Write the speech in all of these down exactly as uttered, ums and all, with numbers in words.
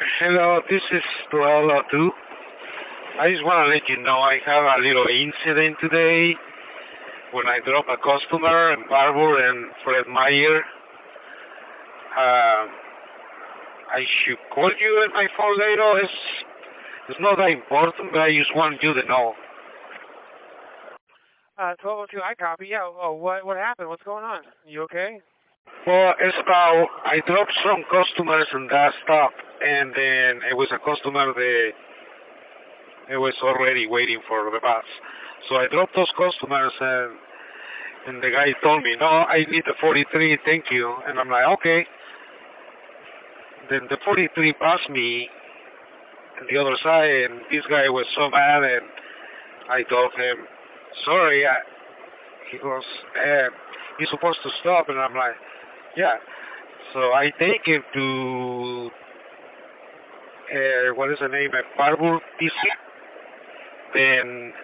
Hello, this is Tualo too. I just want to let you know I have a little incident today when I drop a customer in Barbour and Fred Meyer. Uh, I should call you in my phone later. It's, it's not that important, but I just want you to know. Uh, twelve oh two, I copy. Yeah, oh, what what happened? What's going on? You okay? Well, it's about I dropped some customers in that stop, and then it was a customer that it was already waiting for the bus. So I dropped those customers, and and the guy told me, no, I need the forty-three, thank you. And I'm like, okay. Then the forty-three passed me on the other side, and this guy was so mad, and I told him, sorry. I, he goes, eh, you're supposed to stop, and I'm like, yeah. So I take him to, uh, what is the name, uh, Barbour P C. Then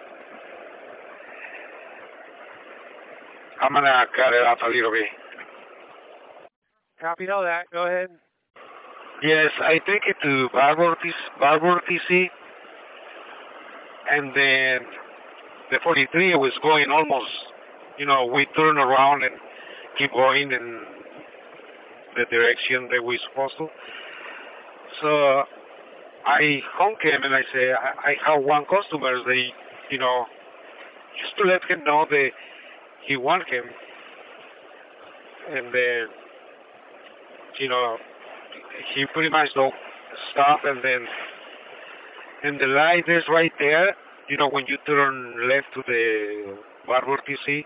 I'm gonna cut it off a little bit. Copied all that. Go ahead. Yes, I take it to Barbour P C, Barbour P C, and then the forty-three was going almost, you know, we turn around and keep going in the direction that we're supposed to. So I honk him and I say, I, I have one customer, they, you know, just to let him know that he want him. And then, you know, he pretty much don't stop, and then, and the light is right there, you know, when you turn left to the Barbour P C,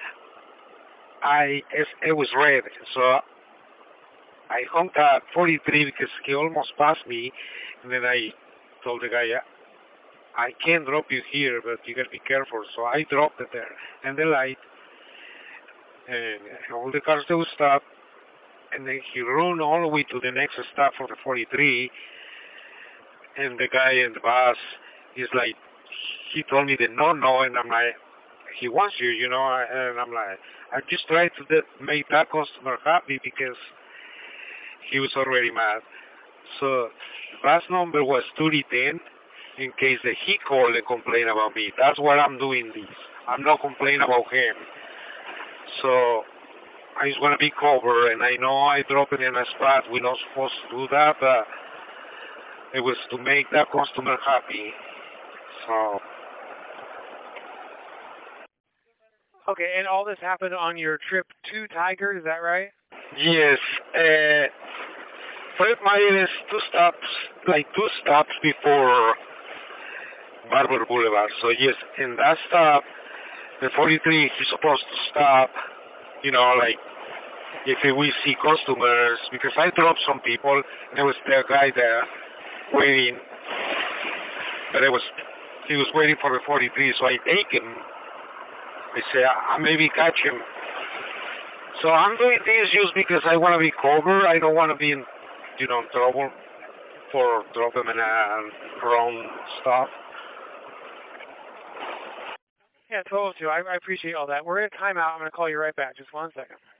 I, it was red, so I honked at forty-three because he almost passed me, and then I told the guy, I can drop you here, but you gotta be careful. So I dropped it there, and the light, and all the cars they would stop, and then he run all the way to the next stop for the forty-three, and the guy in the bus is like, he told me that no, no, and I'm like, he wants you, you know, and I'm like, I just tried to make that customer happy because he was already mad. So bus number was thirty ten in case that he called and complained about me. That's why I'm doing this. I'm not complaining about him. So I just want to be covered, and I know I dropped it in a spot. We're not supposed to do that, but it was to make that customer happy. So. Okay, and all this happened on your trip to Tiger, is that right? Yes. Uh, Fred Meyer is two stops, like two stops before Barbour Boulevard. So yes, in that stop, the forty-three, he's supposed to stop, you know, like if we see customers, because I dropped some people, there was the guy there waiting, but it was, he was waiting for the forty-three, so I take him. I say, I maybe catch him. So I'm doing this just because I want to be covered. I don't want to be in, you know, trouble for dropping in a wrong stop. Yeah, twelve oh two. I, I appreciate all that. We're in a timeout. I'm going to call you right back. Just one second.